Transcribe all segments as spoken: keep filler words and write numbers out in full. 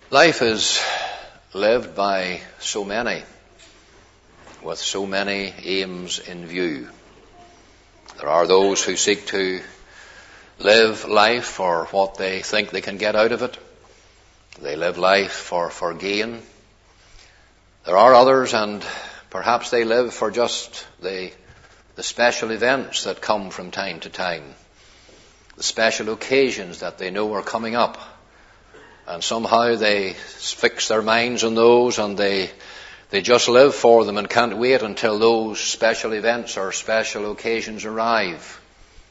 Life is lived by so many, with so many aims in view. There are those who seek to live life for what they think they can get out of it. They live life for, for gain. There are others, and perhaps they live for just the, the special events that come from time to time, the special occasions that they know are coming up. And somehow they fix their minds on those, and they they just live for them and can't wait until those special events or special occasions arrive.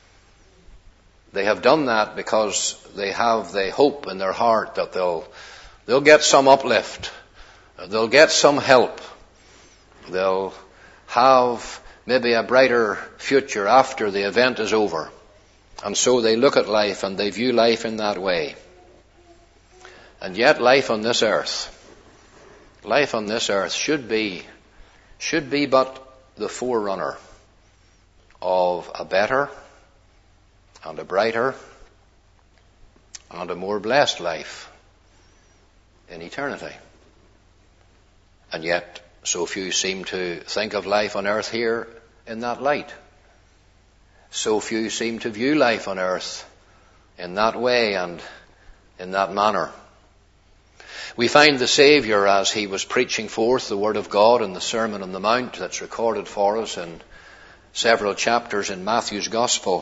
They have done that because they have the hope in their heart that they'll they'll get some uplift, they'll get some help, they'll have maybe a brighter future after the event is over. And so they look at life and they view life in that way. And yet life on this earth, life on this earth should be, should be but the forerunner of a better and a brighter and a more blessed life in eternity. And yet so few seem to think of life on earth here in that light. So few seem to view life on earth in that way and in that manner. We find the Saviour, as he was preaching forth the Word of God in the Sermon on the Mount that's recorded for us in several chapters in Matthew's Gospel,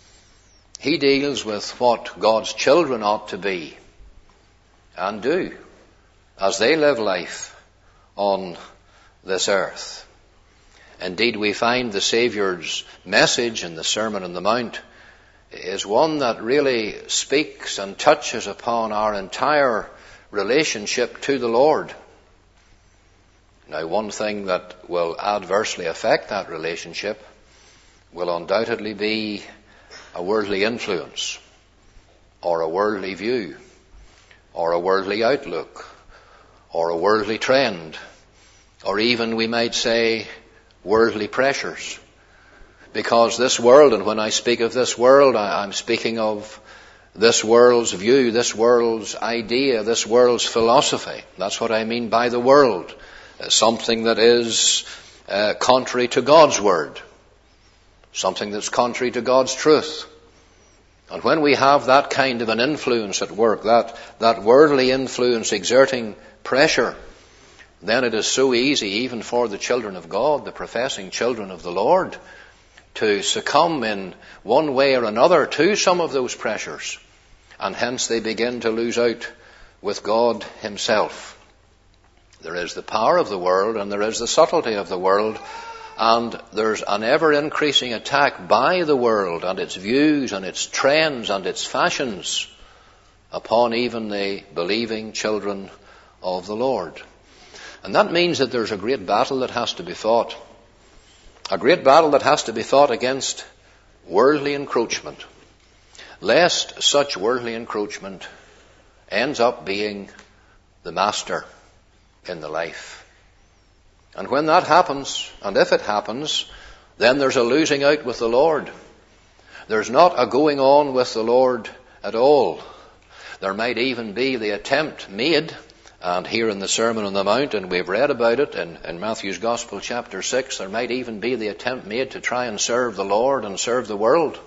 he deals with what God's children ought to be and do as they live life on this earth. Indeed, we find the Saviour's message in the Sermon on the Mount is one that really speaks and touches upon our entire relationship to the Lord. Now, one thing that will adversely affect that relationship will undoubtedly be a worldly influence, or a worldly view, or a worldly outlook, or a worldly trend, or even, we might say, worldly pressures. Because this world, and when I speak of this world, I'm speaking of this world's view, this world's idea, this world's philosophy. That's what I mean by the world. Something that is uh, contrary to God's word. Something that's contrary to God's truth. And when we have that kind of an influence at work, that, that worldly influence exerting pressure, then it is so easy, even for the children of God, the professing children of the Lord, to succumb in one way or another to some of those pressures. And hence they begin to lose out with God himself. There is the power of the world and there is the subtlety of the world, and there's an ever-increasing attack by the world and its views and its trends and its fashions upon even the believing children of the Lord. And that means that there's a great battle that has to be fought. A great battle that has to be fought against worldly encroachment, lest such worldly encroachment ends up being the master in the life. And when that happens, and if it happens, then there's a losing out with the Lord. There's not a going on with the Lord at all. There might even be the attempt made, and here in the Sermon on the Mount, and we've read about it in, in Matthew's Gospel chapter six, there might even be the attempt made to try and serve the Lord and serve the world.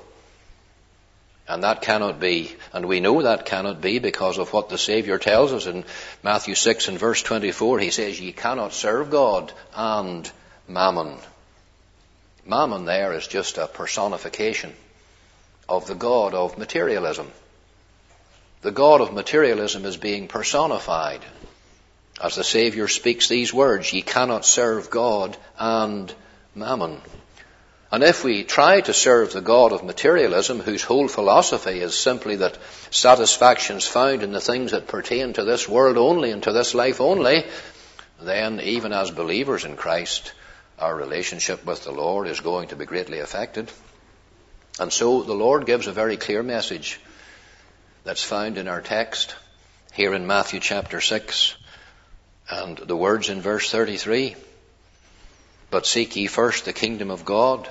And that cannot be, and we know that cannot be because of what the Saviour tells us in Matthew six and verse twenty-four. He says, ye cannot serve God and mammon. Mammon there is just a personification of the god of materialism. The god of materialism is being personified as the Saviour speaks these words, ye cannot serve God and mammon. And if we try to serve the god of materialism, whose whole philosophy is simply that satisfaction's found in the things that pertain to this world only and to this life only, then even as believers in Christ, our relationship with the Lord is going to be greatly affected. And so the Lord gives a very clear message that's found in our text here in Matthew chapter six, and the words in verse thirty-three. But seek ye first the kingdom of God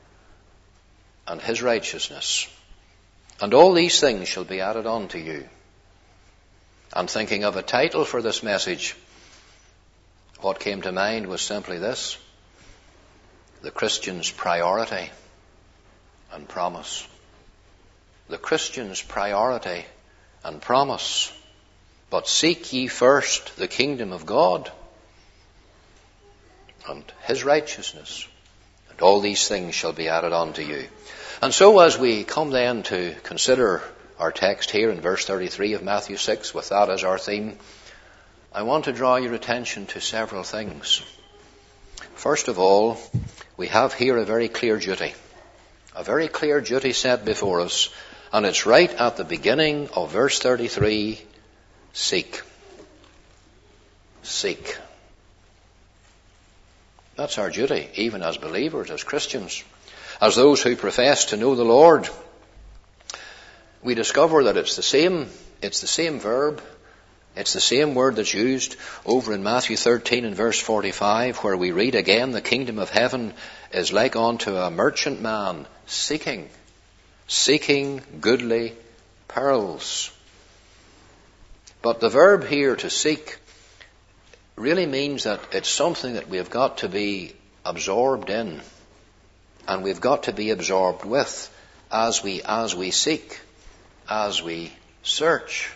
and his righteousness, and all these things shall be added unto you. And thinking of a title for this message, what came to mind was simply this: the Christian's priority and promise. The Christian's priority and promise. But seek ye first the kingdom of God and his righteousness, and all these things shall be added unto you. And so as we come then to consider our text here in verse thirty-three of Matthew six, with that as our theme, I want to draw your attention to several things. First of all, we have here a very clear duty. A very clear duty set before us, and it's right at the beginning of verse thirty-three. Seek. Seek. That's our duty, even as believers, as Christians, as those who profess to know the Lord. We discover that it's the same, it's the same verb, it's the same word that's used over in Matthew thirteen and verse forty-five, where we read again, the kingdom of heaven is like unto a merchant man seeking, seeking goodly pearls. But the verb here, to seek, really means that it's something that we've got to be absorbed in, and we've got to be absorbed with as we as we seek, as we search.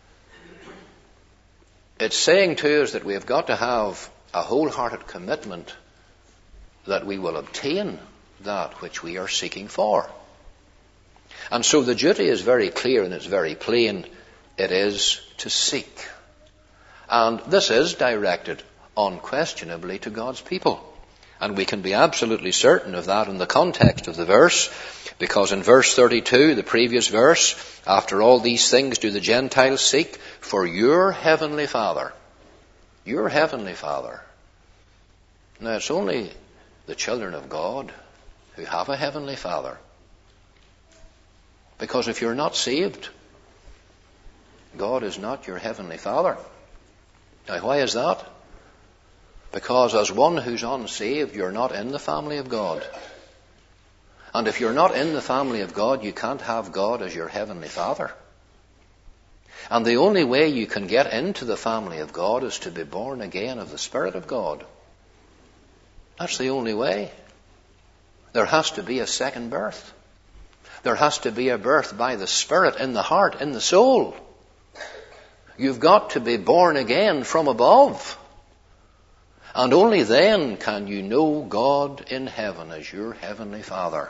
It's saying to us that we've got to have a wholehearted commitment that we will obtain that which we are seeking for. And so the duty is very clear and it's very plain. It is to seek. And this is directed unquestionably to God's people. And we can be absolutely certain of that in the context of the verse, because in verse thirty-two, the previous verse, after all these things do the Gentiles seek, for your heavenly Father. Your heavenly Father. Now it's only the children of God who have a heavenly Father. Because if you're not saved, God is not your heavenly Father. Now, why is that? Because as one who's unsaved, you're not in the family of God. And if you're not in the family of God, you can't have God as your heavenly Father. And the only way you can get into the family of God is to be born again of the Spirit of God. That's the only way. There has to be a second birth. There has to be a birth by the Spirit in the heart, in the soul. You've got to be born again from above. And only then can you know God in heaven as your heavenly Father.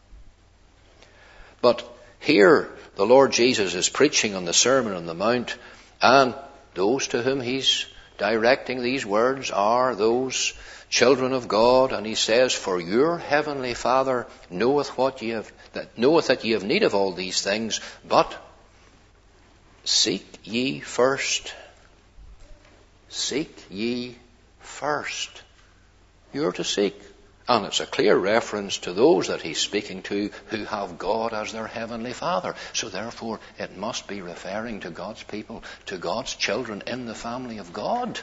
But here the Lord Jesus is preaching on the Sermon on the Mount, and those to whom he's directing these words are those children of God, and he says, for your heavenly Father knoweth what ye have that knoweth that ye have need of all these things, but seek ye first. Seek ye first. You're to seek. And it's a clear reference to those that he's speaking to who have God as their heavenly Father. So therefore it must be referring to God's people, to God's children in the family of God.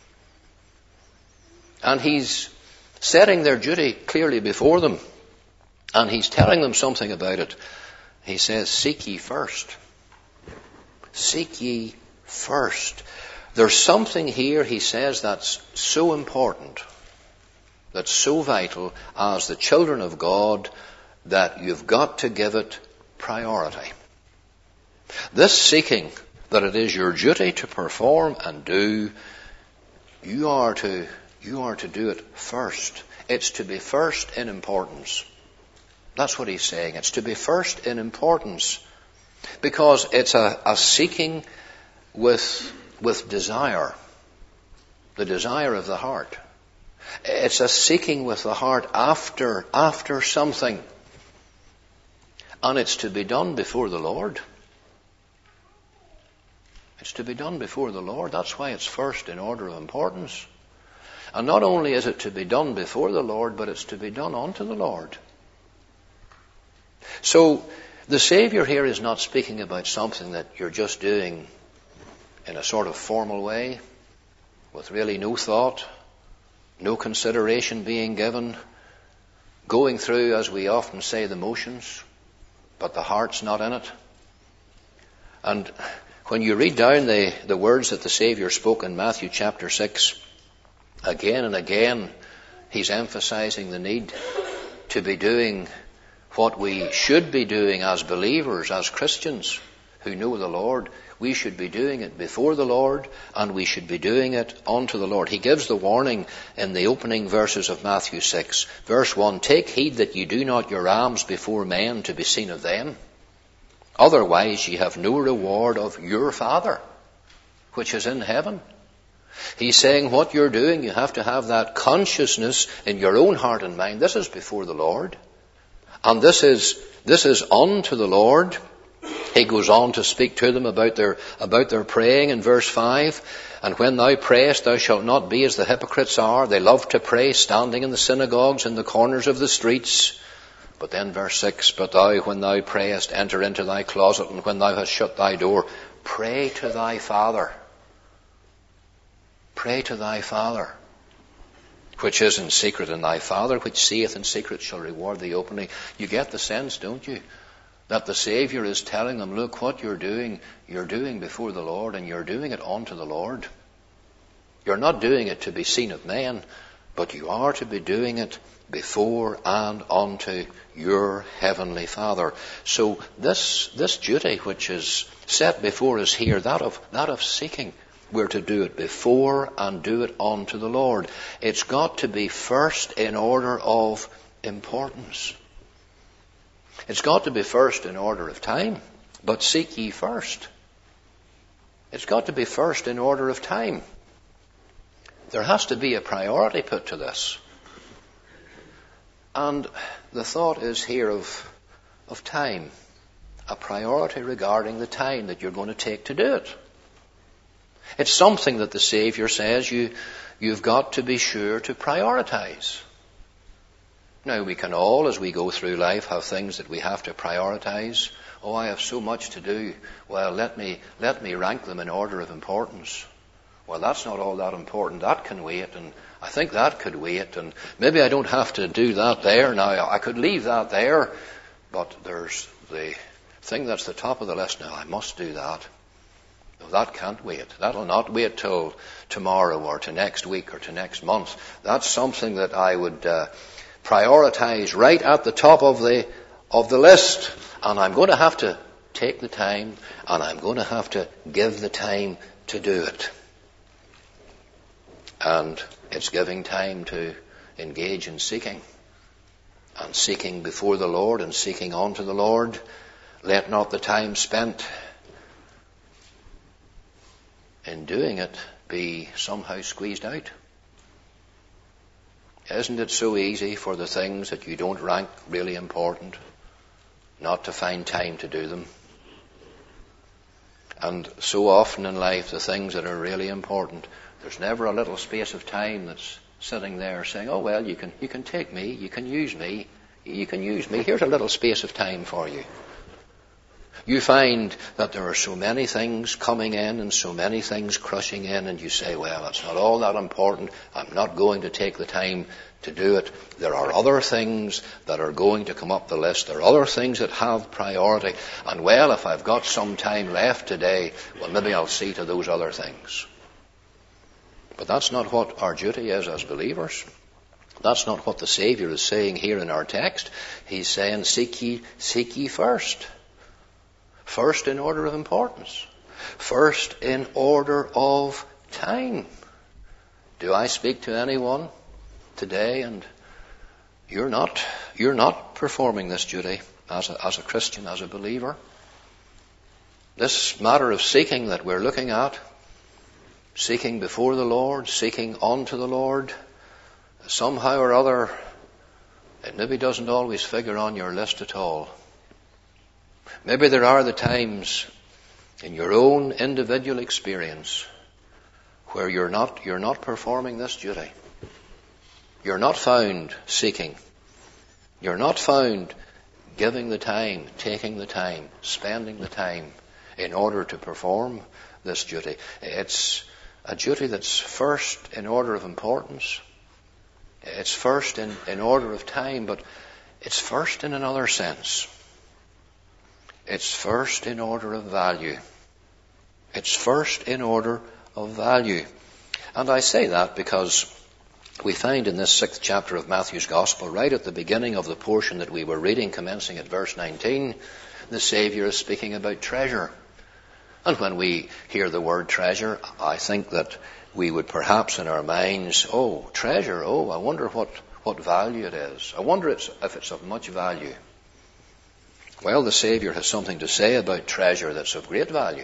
And he's setting their duty clearly before them. And he's telling them something about it. He says, seek ye first. Seek ye first. There's something here, he says, that's so important, that's so vital as the children of God, that you've got to give it priority. This seeking that it is your duty to perform and do, you are to, you are to do it first. It's to be first in importance. That's what he's saying. It's to be first in importance. Because it's a, a seeking with, with desire. The desire of the heart. It's a seeking with the heart after, after something. And it's to be done before the Lord. It's to be done before the Lord. That's why it's first in order of importance. And not only is it to be done before the Lord, but it's to be done unto the Lord. So, the Saviour here is not speaking about something that you're just doing in a sort of formal way, with really no thought, no consideration being given, going through, as we often say, the motions, but the heart's not in it. And When you read down the, the words that the Saviour spoke in Matthew chapter six, again and again, he's emphasizing the need to be doing what we should be doing as believers, as Christians who know the Lord. We should be doing it before the Lord, and we should be doing it unto the Lord. He gives the warning in the opening verses of Matthew six. Verse one, take heed that ye do not your alms before men to be seen of them. Otherwise ye have no reward of your Father, which is in heaven. He's saying what you're doing, you have to have that consciousness in your own heart and mind. This is before the Lord. And this is, this is unto the Lord. He goes on to speak to them about their, about their praying in verse five. And when thou prayest, thou shalt not be as the hypocrites are. They love to pray standing in the synagogues, in the corners of the streets. But then verse six, but thou, when thou prayest, enter into thy closet, and when thou hast shut thy door, pray to thy Father. Pray to thy Father, which is in secret, and thy Father, which seeth in secret, shall reward thee openly. You get the sense, don't you? That the Saviour is telling them, look, what you're doing, you're doing before the Lord, and you're doing it unto the Lord. You're not doing it to be seen of men, but you are to be doing it before and unto your heavenly Father. So this this duty which is set before us here, that of that of seeking, we're to do it before and do it unto the Lord. It's got to be first in order of importance. It's got to be first in order of time, but seek ye first. It's got to be first in order of time. There has to be a priority put to this. And the thought is here of, of time. A priority regarding the time that you're going to take to do it. It's something that the Saviour says you, you've got to be sure to prioritize. Now, we can all, as we go through life, have things that we have to prioritize. Oh, I have so much to do. Well, let me, let me rank them in order of importance. Well, that's not all that important. That can wait, and I think that could wait, and maybe I don't have to do that there now. I could leave that there, but there's the thing that's the top of the list now. I must do that. No, that can't wait. That'll not wait till tomorrow or to next week or to next month. That's something that I would uh, prioritize right at the top of the of the list, and I'm going to have to take the time, and I'm going to have to give the time to do it. And it's giving time to engage in seeking, and seeking before the Lord and seeking unto the Lord. Let not the time spent in doing it be somehow squeezed out. Isn't it so easy for the things that you don't rank really important not to find time to do them? And so often in life, the things that are really important, there's never a little space of time that's sitting there saying, oh, well, you can, you can take me, you can use me, you can use me. Here's a little space of time for you. You find that there are so many things coming in and so many things crushing in, and you say, well, it's not all that important. I'm not going to take the time to do it. There are other things that are going to come up the list. There are other things that have priority. And, well, if I've got some time left today, well, maybe I'll see to those other things. But that's not what our duty is as believers. That's not what the Saviour is saying here in our text. He's saying, seek ye, seek ye first. First in order of importance. First in order of time. Do I speak to anyone today and you're not, you're not performing this duty as a, as a Christian, as a believer? This matter of seeking that we're looking at, seeking before the Lord, seeking unto the Lord, somehow or other, it maybe doesn't always figure on your list at all. Maybe there are the times in your own individual experience where you're not, you're not performing this duty. You're not found seeking. You're not found giving the time, taking the time, spending the time in order to perform this duty. It's a duty that's first in order of importance. It's first in, in order of time, but it's first in another sense. It's first in order of value. It's first in order of value. And I say that because we find in this sixth chapter of Matthew's Gospel, right at the beginning of the portion that we were reading, commencing at verse nineteen, the Saviour is speaking about treasure. And when we hear the word treasure, I think that we would perhaps in our minds, oh, treasure, oh, I wonder what, what value it is. I wonder it's, if it's of much value. Well, the Saviour has something to say about treasure that's of great value.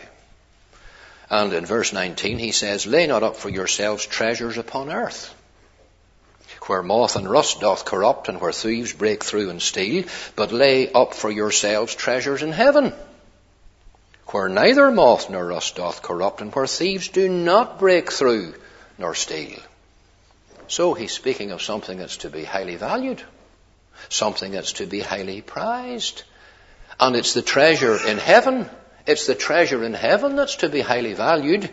And in verse nineteen he says, lay not up for yourselves treasures upon earth, where moth and rust doth corrupt, and where thieves break through and steal, but lay up for yourselves treasures in heaven, where neither moth nor rust doth corrupt, and where thieves do not break through nor steal. So he's speaking of something that's to be highly valued, something that's to be highly prized. And it's the treasure in heaven. It's the treasure in heaven that's to be highly valued,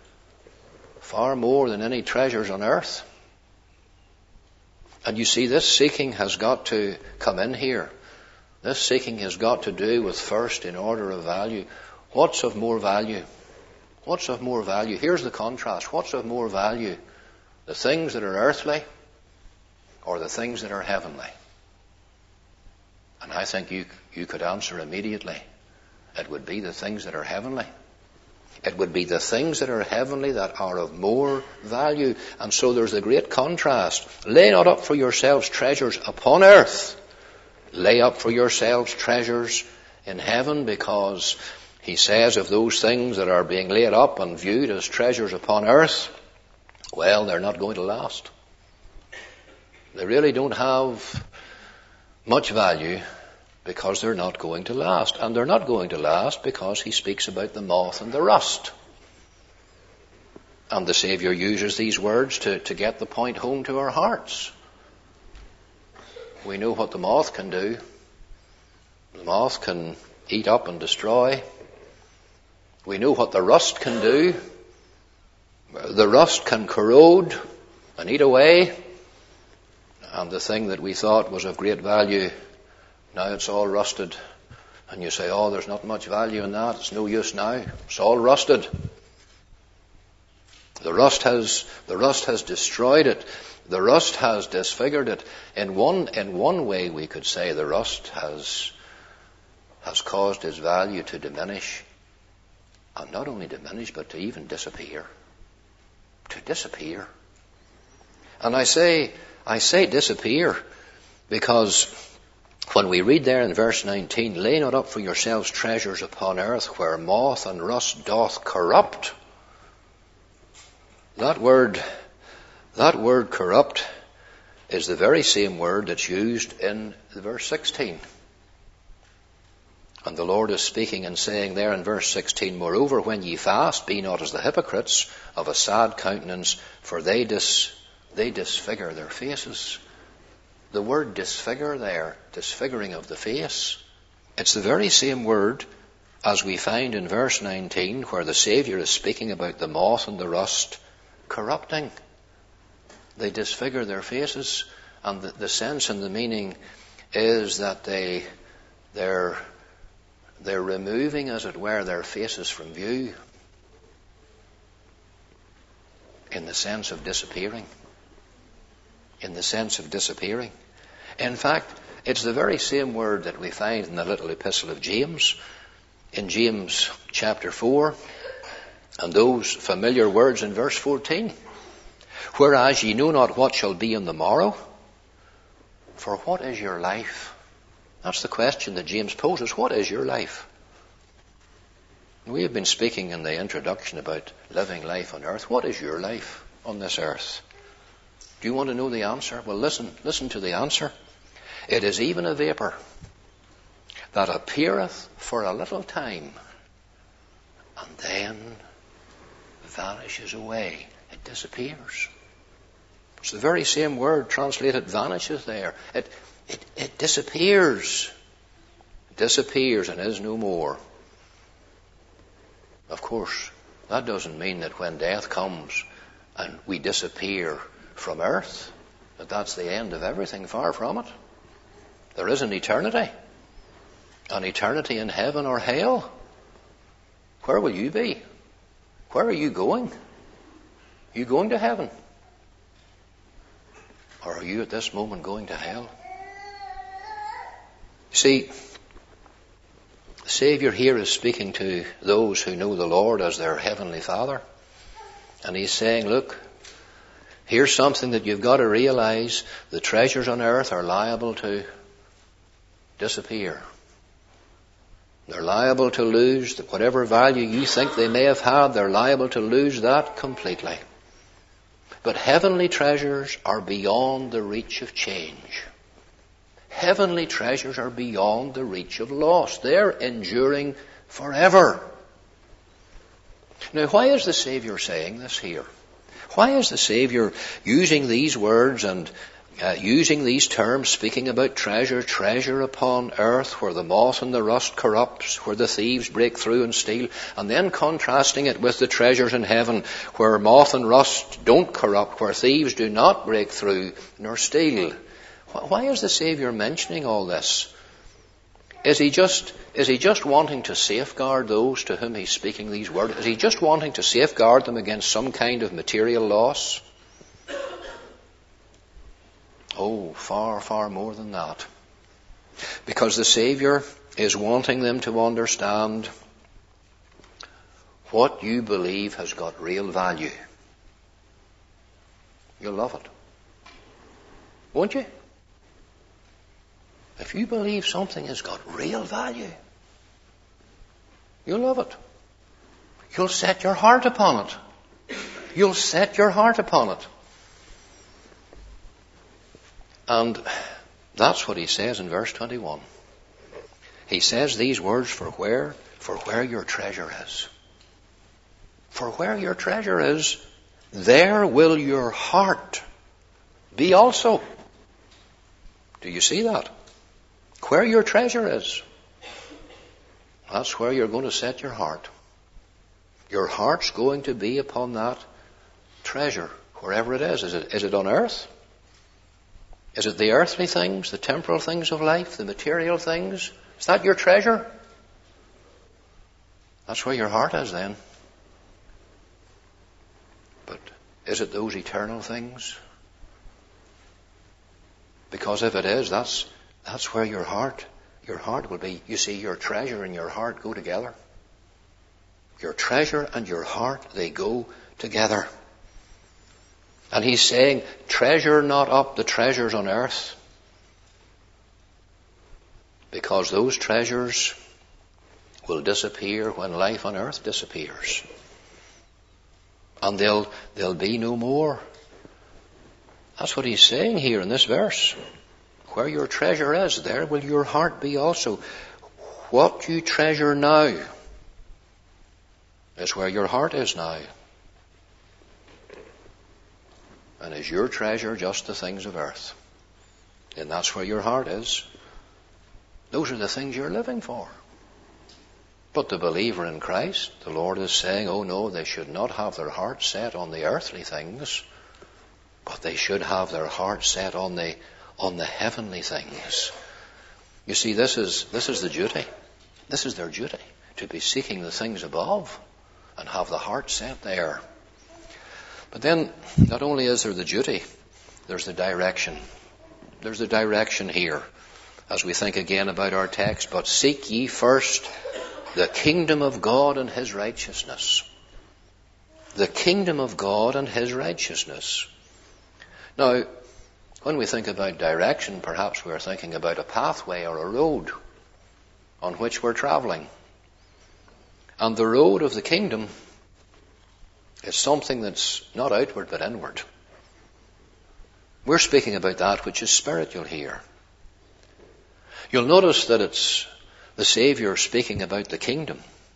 far more than any treasures on earth. And you see, this seeking has got to come in here. This seeking has got to do with first in order of value. What's of more value? What's of more value? Here's the contrast. What's of more value? The things that are earthly or the things that are heavenly? And I think you, you could answer immediately. It would be the things that are heavenly. It would be the things that are heavenly that are of more value. And so there's a great contrast. Lay not up for yourselves treasures upon earth. Lay up for yourselves treasures in heaven, because he says of those things that are being laid up and viewed as treasures upon earth, well, they're not going to last. They really don't have much value, because they're not going to last. And they're not going to last because he speaks about the moth and the rust. And the Saviour uses these words to, to get the point home to our hearts. We know what the moth can do. The moth can eat up and destroy. We know what the rust can do. The rust can corrode and eat away. And the thing that we thought was of great value, now it's all rusted. And you say, oh, there's not much value in that. It's no use now. It's all rusted. The rust has, the rust has destroyed it. The rust has disfigured it. In one, in one way we could say the rust has, has caused its value to diminish. And not only diminish, but to even disappear. To disappear. And I say, I say disappear because when we read there in verse nineteen, lay not up for yourselves treasures upon earth, where moth and rust doth corrupt. That word, that word corrupt is the very same word that's used in verse sixteen. And the Lord is speaking and saying there in verse sixteen, moreover, when ye fast, be not as the hypocrites, of a sad countenance, for they dis, they disfigure their faces. The word disfigure there, disfiguring of the face, it's the very same word as we find in verse nineteen, where the Saviour is speaking about the moth and the rust corrupting. They disfigure their faces, and the, the sense and the meaning is that they, they're, they're removing, as it were, their faces from view, in the sense of disappearing. In the sense of disappearing. In fact, it's the very same word that we find in the little epistle of James, in James chapter four, and those familiar words in verse fourteen. Whereas ye know not what shall be on the morrow, for what is your life? That's the question that James poses. What is your life? We have been speaking in the introduction about living life on earth. What is your life on this earth? Do you want to know the answer? Well, listen, listen to the answer. It is even a vapour that appeareth for a little time and then vanishes away. It disappears. It's the very same word translated vanishes there. It, it, it disappears. It disappears and is no more. Of course, that doesn't mean that when death comes and we disappear from earth, that that's the end of everything. Far from it. There is an eternity. An eternity in heaven or hell. Where will you be? Where are you going? Are you going to heaven? Or are you at this moment going to hell? You see, the Saviour here is speaking to those who know the Lord as their Heavenly Father. And He's saying, look, here's something that you've got to realize. The treasures on earth are liable to disappear. They're liable to lose whatever value you think they may have had. They're liable to lose that completely. But heavenly treasures are beyond the reach of change. Heavenly treasures are beyond the reach of loss. They're enduring forever. Now, why is the Saviour saying this here? Why is the Saviour using these words and uh, using these terms, speaking about treasure, treasure upon earth, where the moth and the rust corrupts, where the thieves break through and steal, and then contrasting it with the treasures in heaven, where moth and rust don't corrupt, where thieves do not break through nor steal? Why is the Saviour mentioning all this? Is he just, is he just wanting to safeguard those to whom he's speaking these words? Is he just wanting to safeguard them against some kind of material loss? Oh, far, far more than that. Because the Saviour is wanting them to understand what you believe has got real value. You'll love it. Won't you? If you believe something has got real value, you'll love it. You'll set your heart upon it. You'll set your heart upon it. And that's what he says in verse twenty-one. He says these words, for where? For where your treasure is. For where your treasure is, there will your heart be also. Do you see that? Where your treasure is, that's where you're going to set your heart. Your heart's going to be upon that treasure, wherever it is. Is it, is it on earth? Is it the earthly things, the temporal things of life, the material things? Is that your treasure? That's where your heart is then. But is it those eternal things? Because if it is, that's That's where your heart, your heart will be. You see, your treasure and your heart go together. Your treasure and your heart, they go together. And he's saying, treasure not up the treasures on earth, because those treasures will disappear when life on earth disappears. And they'll, they'll be no more. That's what he's saying here in this verse. Where your treasure is, there will your heart be also. What you treasure now is where your heart is now. And is your treasure just the things of earth? And that's where your heart is. Those are the things you're living for. But the believer in Christ, the Lord is saying, oh no, they should not have their heart set on the earthly things, but they should have their heart set on the on the heavenly things. You see, this is this is the duty. This is their duty, to be seeking the things above and have the heart set there. But then, not only is there the duty, there's the direction. There's the direction here, as we think again about our text. But seek ye first the kingdom of God and his righteousness. The kingdom of God and his righteousness. Now, when we think about direction, perhaps we're thinking about a pathway or a road on which we're travelling. And the road of the kingdom is something that's not outward but inward. We're speaking about that which is spiritual here. You'll notice that it's the Saviour speaking about the kingdom.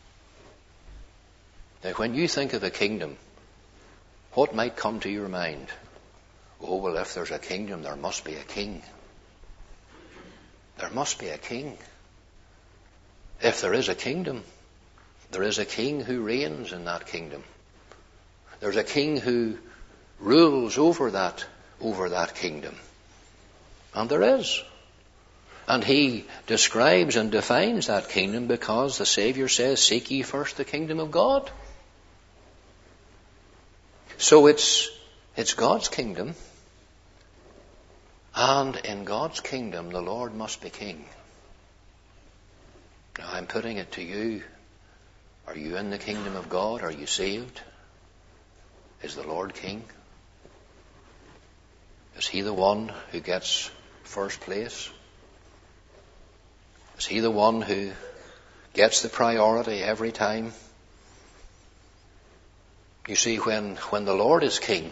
Now, when you think of a kingdom, what might come to your mind? Oh, well, if there's a kingdom, there must be a king. There must be a king. If there is a kingdom, there is a king who reigns in that kingdom. There's a king who rules over that, over that kingdom. And there is. And he describes and defines that kingdom because the Saviour says, seek ye first the kingdom of God. So it's, it's God's kingdom. And in God's kingdom, the Lord must be king. Now I'm putting it to you. Are you in the kingdom of God? Are you saved? Is the Lord king? Is he the one who gets first place? Is he the one who gets the priority every time? You see, when, when the Lord is king,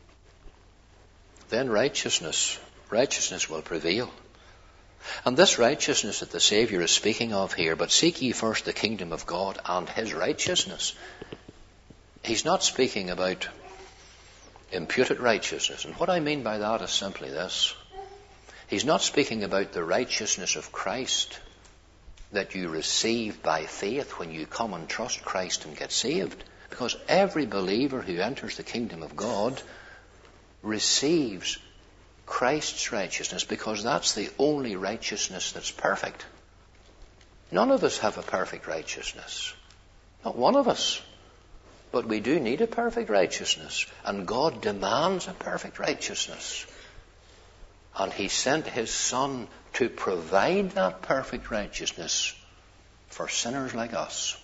then righteousness, righteousness will prevail. And this righteousness that the Saviour is speaking of here, but seek ye first the kingdom of God and his righteousness. He's not speaking about imputed righteousness. And what I mean by that is simply this. He's not speaking about the righteousness of Christ that you receive by faith when you come and trust Christ and get saved. Because every believer who enters the kingdom of God receives Christ's righteousness, because that's the only righteousness that's perfect. None of us have a perfect righteousness. Not one of us. But we do need a perfect righteousness. And God demands a perfect righteousness. And he sent his Son to provide that perfect righteousness for sinners like us.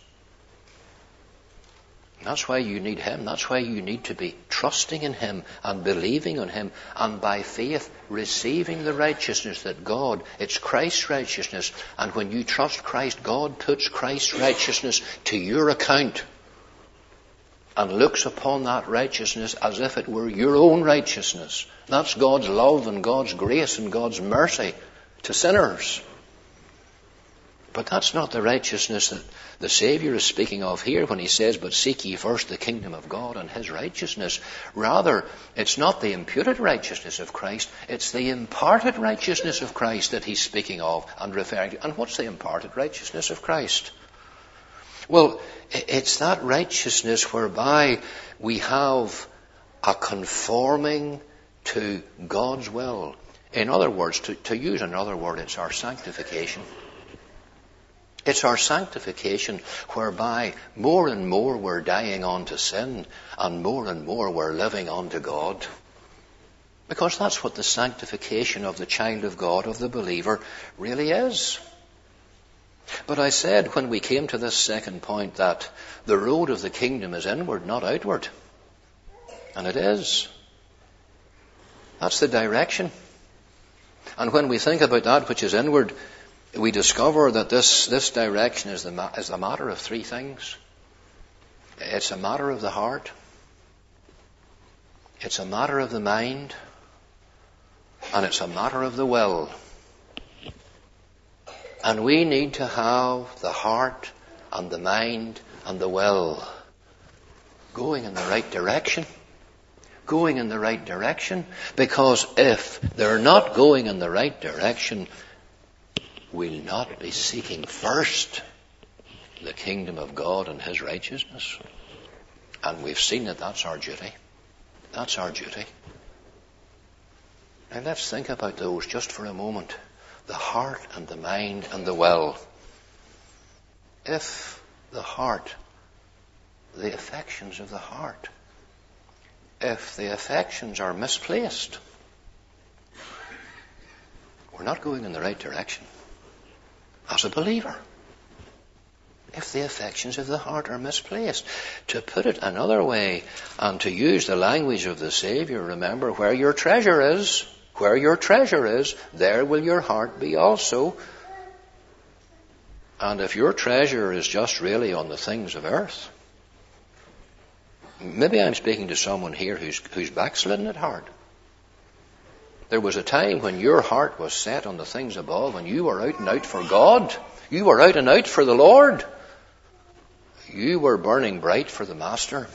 That's why you need him. That's why you need to be trusting in him and believing on him, and by faith receiving the righteousness that God, it's Christ's righteousness. And when you trust Christ, God puts Christ's righteousness to your account and looks upon that righteousness as if it were your own righteousness. That's God's love and God's grace and God's mercy to sinners. But that's not the righteousness that the Saviour is speaking of here when he says, but seek ye first the kingdom of God and his righteousness. Rather, it's not the imputed righteousness of Christ, it's the imparted righteousness of Christ that he's speaking of and referring to. And what's the imparted righteousness of Christ? Well, it's that righteousness whereby we have a conforming to God's will. In other words, to, to use another word, it's our sanctification. It's our sanctification whereby more and more we're dying unto sin and more and more we're living unto God. Because that's what the sanctification of the child of God, of the believer, really is. But I said when we came to this second point that the road of the kingdom is inward, not outward. And it is. That's the direction. And when we think about that which is inward, we discover that this, this direction is the, ma- is the matter of three things. It's a matter of the heart. It's a matter of the mind. And it's a matter of the will. And we need to have the heart and the mind and the will going in the right direction. Going in the right direction. Because if they're not going in the right direction, we'll not be seeking first the kingdom of God and his righteousness. And we've seen that that's our duty. That's our duty. Now let's think about those just for a moment. The heart and the mind and the will. If the heart, the affections of the heart, if the affections are misplaced, we're not going in the right direction as a believer. If the affections of the heart are misplaced. To put it another way, and to use the language of the Saviour, remember, where your treasure is, where your treasure is, there will your heart be also. And if your treasure is just really on the things of earth, maybe I'm speaking to someone here who's, who's backslidden at heart. There was a time when your heart was set on the things above and you were out and out for God. You were out and out for the Lord. You were burning bright for the Master.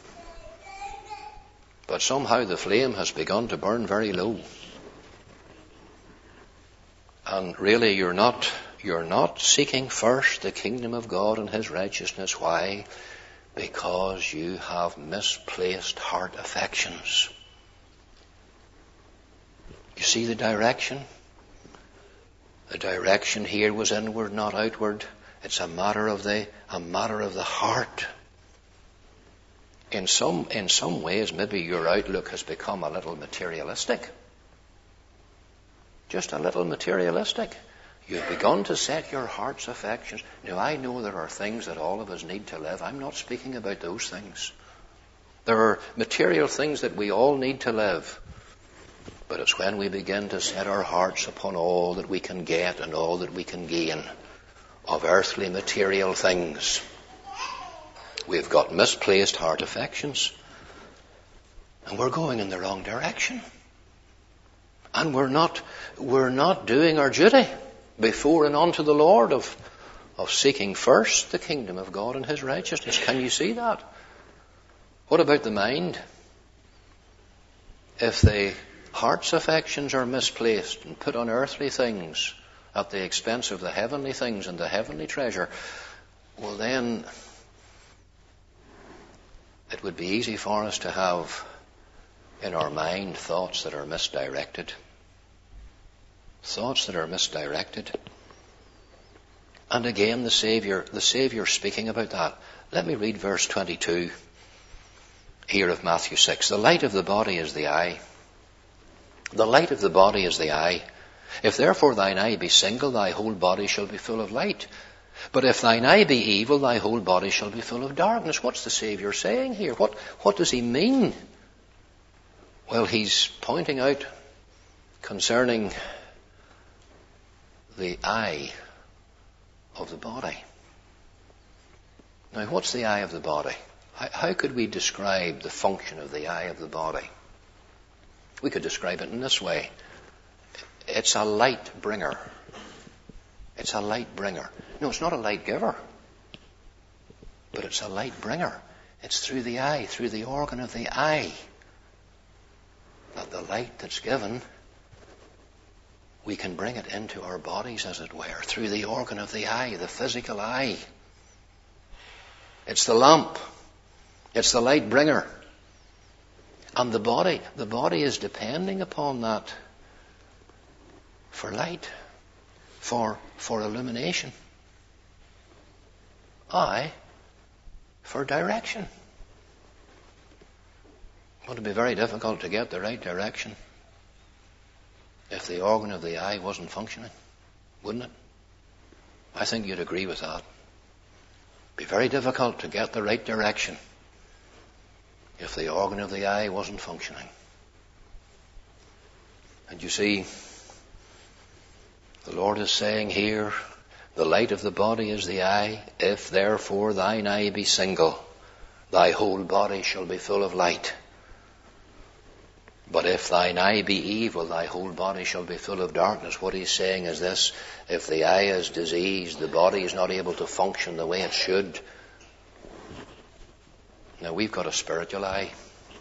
But somehow the flame has begun to burn very low. And really you're not, you're not seeking first the kingdom of God and his righteousness. Why? Because you have misplaced heart affections. You see the direction? The direction here was inward, not outward. It's a matter of the, a matter of the heart. in some, in some ways, maybe your outlook has become a little materialistic. Just a little materialistic. You've begun to set your heart's affections. Now, I know there are things that all of us need to live. I'm not speaking about those things. There are material things that we all need to live. But it's when we begin to set our hearts upon all that we can get and all that we can gain of earthly material things. We've got misplaced heart affections. And we're going in the wrong direction. And we're not, we're not doing our duty before and unto the Lord of, of seeking first the kingdom of God and His righteousness. Can you see that? What about the mind? If the heart's affections are misplaced and put on earthly things at the expense of the heavenly things and the heavenly treasure, well then, it would be easy for us to have in our mind thoughts that are misdirected. Thoughts that are misdirected. And again, the Saviour, the Saviour speaking about that. Let me read verse twenty-two here of Matthew six. The light of the body is the eye. The light of the body is the eye. If therefore thine eye be single, thy whole body shall be full of light. But if thine eye be evil, thy whole body shall be full of darkness. What's the Saviour saying here? What, what does he mean? Well, he's pointing out concerning the eye of the body. Now, what's the eye of the body? How, how could we describe the function of the eye of the body? We could describe it in this way. It's a light bringer. It's a light bringer. No, it's not a light giver. But it's a light bringer. It's through the eye, through the organ of the eye, that the light that's given, we can bring it into our bodies, as it were, through the organ of the eye, the physical eye. It's the lamp. It's the light bringer. And the body, the body is depending upon that for light, for, for illumination. Eye for direction. It would be very difficult to get the right direction if the organ of the eye wasn't functioning, wouldn't it? I think you'd agree with that. It'd be very difficult to get the right direction if the organ of the eye wasn't functioning. And you see, the Lord is saying here, the light of the body is the eye. If therefore thine eye be single, thy whole body shall be full of light. But if thine eye be evil, thy whole body shall be full of darkness. What he's saying is this: if the eye is diseased, the body is not able to function the way it should. Now, we've got a spiritual eye.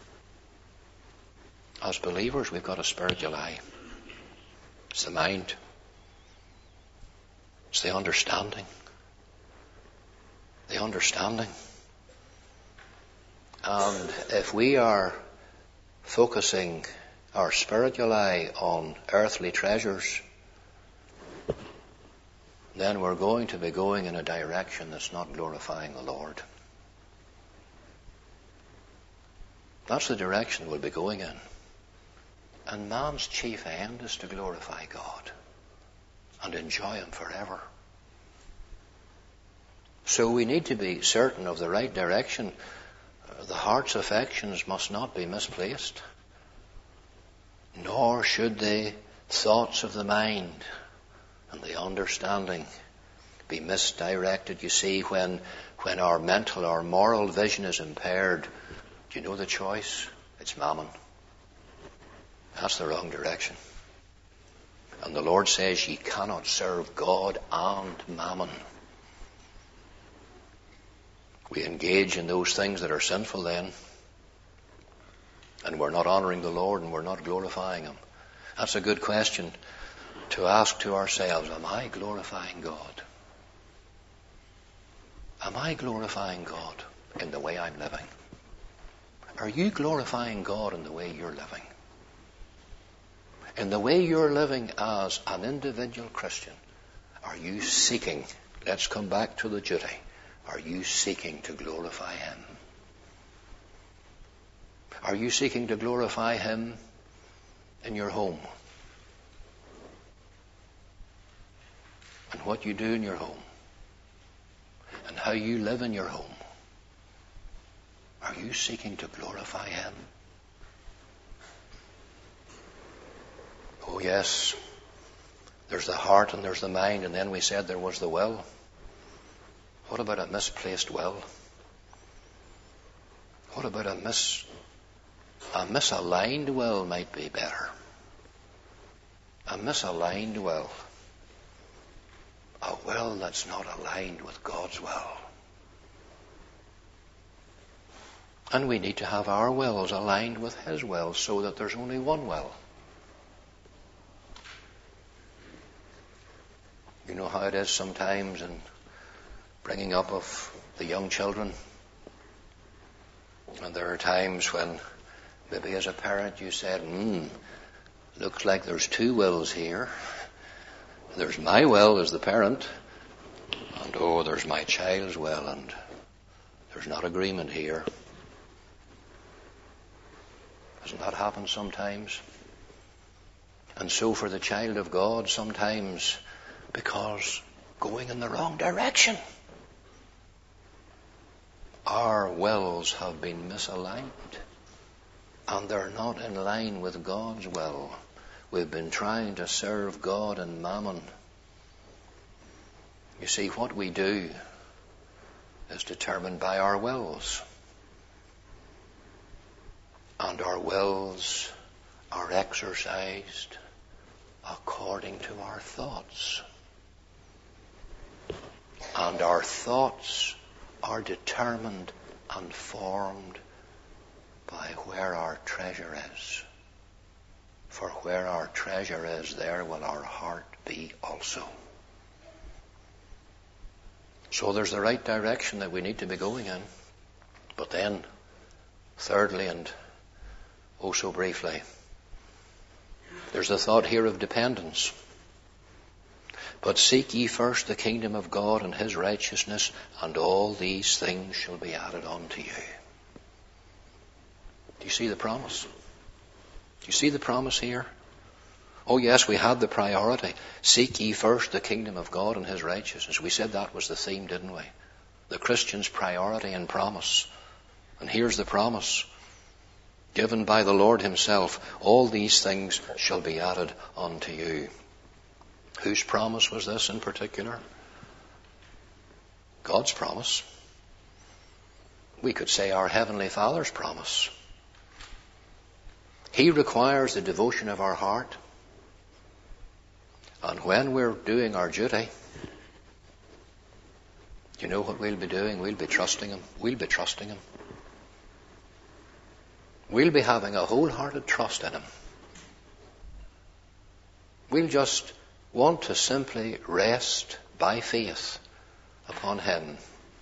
As believers, we've got a spiritual eye. It's the mind. It's the understanding. The understanding. And if we are focusing our spiritual eye on earthly treasures, then we're going to be going in a direction that's not glorifying the Lord. That's the direction we'll be going in. And man's chief end is to glorify God and enjoy Him forever. So we need to be certain of the right direction. The heart's affections must not be misplaced, nor should the thoughts of the mind and the understanding be misdirected. You see, when, when our mental or moral vision is impaired, do you know the choice? It's mammon. That's the wrong direction. And the Lord says ye cannot serve God and mammon. We engage in those things that are sinful then, and we're not honouring the Lord and we're not glorifying Him. That's a good question to ask to ourselves. Am I glorifying God? Am I glorifying God in the way I'm living? Are you glorifying God in the way you're living? In the way you're living as an individual Christian, are you seeking, let's come back to the duty, are you seeking to glorify Him? Are you seeking to glorify Him in your home? And what you do in your home? And how you live in your home? Are you seeking to glorify Him? Oh yes, there's the heart and there's the mind, and then we said there was the will. What about a misplaced will? What about a mis a misaligned will might be better. A misaligned will. A will that's not aligned with God's will. And we need to have our wills aligned with His will so that there's only one will. You know how it is sometimes in bringing up of the young children. And there are times when maybe as a parent you said, hmm, looks like there's two wills here. There's my will as the parent, and oh, there's my child's will, and there's not agreement here. Doesn't that happen sometimes? And so for the child of God, sometimes because going in the wrong direction, our wills have been misaligned, and they're not in line with God's will. We've been trying to serve God and mammon. You see, what we do is determined by our wills. And our wills are exercised according to our thoughts. And our thoughts are determined and formed by where our treasure is. For where our treasure is, there will our heart be also. So there's the right direction that we need to be going in. But then, thirdly, and oh so briefly, there's the thought here of dependence. But seek ye first the kingdom of God and His righteousness, and all these things shall be added unto you. Do you see the promise? Do you see the promise here? Oh yes, we had the priority. Seek ye first the kingdom of God and His righteousness. We said that was the theme, didn't we? The Christian's priority and promise. And here's the promise given by the Lord Himself. All these things shall be added unto you. Whose promise was this in particular? God's promise. We could say our Heavenly Father's promise. He requires the devotion of our heart. And when we're doing our duty, do you know what we'll be doing? We'll be trusting Him. We'll be trusting Him. We'll be having a wholehearted trust in Him. We'll just want to simply rest by faith upon Him.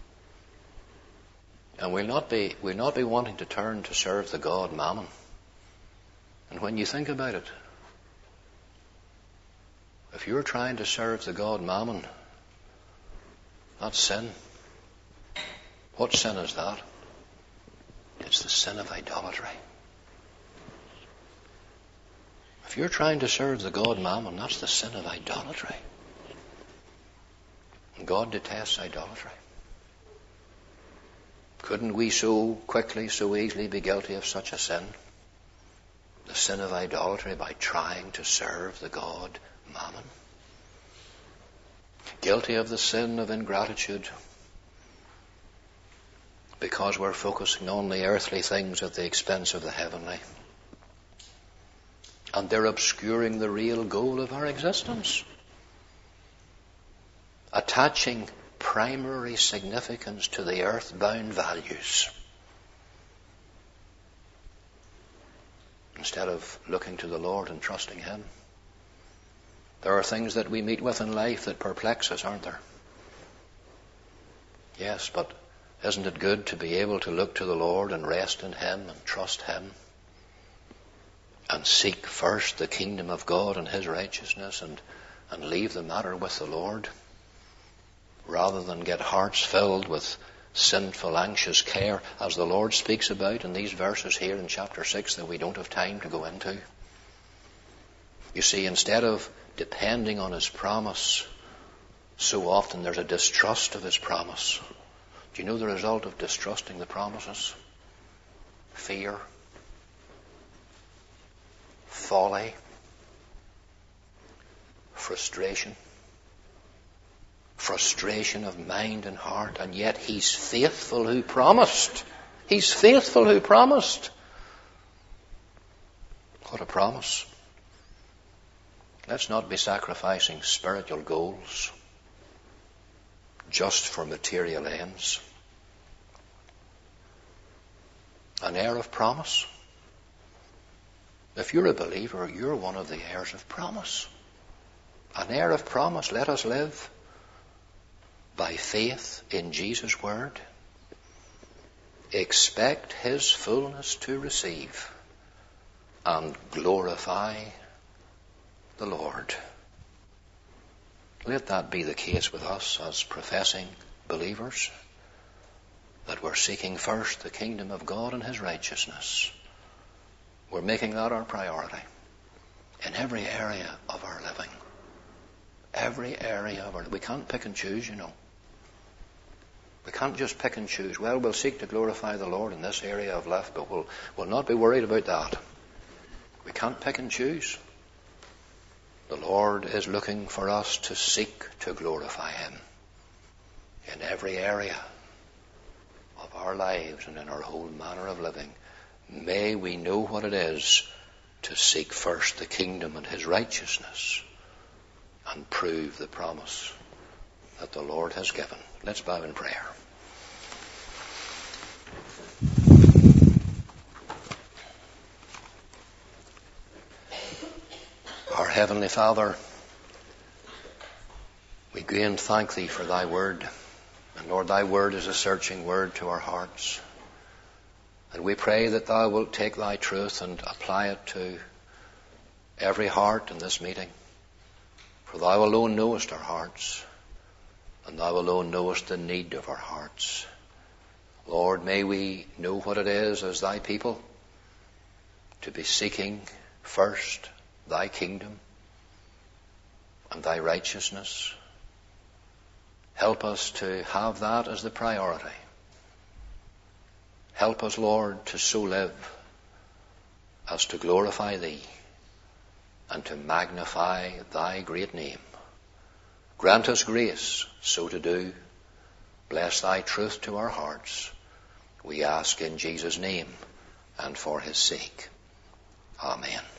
And we'll not be, we'll not be wanting to turn to serve the God Mammon. And when you think about it, if you're trying to serve the God Mammon, that's sin. What sin is that? It's the sin of idolatry. If you're trying to serve the God Mammon, that's the sin of idolatry. And God detests idolatry. Couldn't we so quickly, so easily be guilty of such a sin? The sin of idolatry by trying to serve the God Mammon. Guilty of the sin of ingratitude because we're focusing on the earthly things at the expense of the heavenly. And they're obscuring the real goal of our existence. Attaching primary significance to the earthbound values instead of looking to the Lord and trusting Him. There are things that we meet with in life that perplex us, aren't there? Yes, but isn't it good to be able to look to the Lord and rest in Him and trust Him? And seek first the kingdom of God and His righteousness and, and leave the matter with the Lord, rather than get hearts filled with sinful, anxious care, as the Lord speaks about in these verses here in chapter six that we don't have time to go into. You see, instead of depending on His promise, so often there's a distrust of His promise. Do you know the result of distrusting the promises? Fear, folly, frustration. Frustration of mind and heart, and yet He's faithful who promised. He's faithful who promised. What a promise. Let's not be sacrificing spiritual goals just for material ends. An heir of promise. If you're a believer, you're one of the heirs of promise. An heir of promise. Let us live by faith in Jesus' word. Expect His fullness to receive and glorify the Lord. Let that be the case with us as professing believers, that we're seeking first the kingdom of God and His righteousness. We're making that our priority in every area of our living. Every area of our living. We can't pick and choose, you know. We can't just pick and choose. Well, we'll seek to glorify the Lord in this area of life, but we'll, we'll not be worried about that. We can't pick and choose. The Lord is looking for us to seek to glorify Him in every area of our lives and in our whole manner of living. May we know what it is to seek first the kingdom and His righteousness and prove the promise that the Lord has given. Let's bow in prayer. Our Heavenly Father, we again thank Thee for Thy word. And Lord, Thy word is a searching word to our hearts. And we pray that Thou wilt take Thy truth and apply it to every heart in this meeting. For Thou alone knowest our hearts, and Thou alone knowest the need of our hearts. Lord, may we know what it is as Thy people to be seeking first Thy kingdom and Thy righteousness. Help us to have that as the priority. Help us, Lord, to so live as to glorify Thee and to magnify Thy great name. Grant us grace so to do. Bless Thy truth to our hearts. We ask in Jesus' name and for His sake. Amen.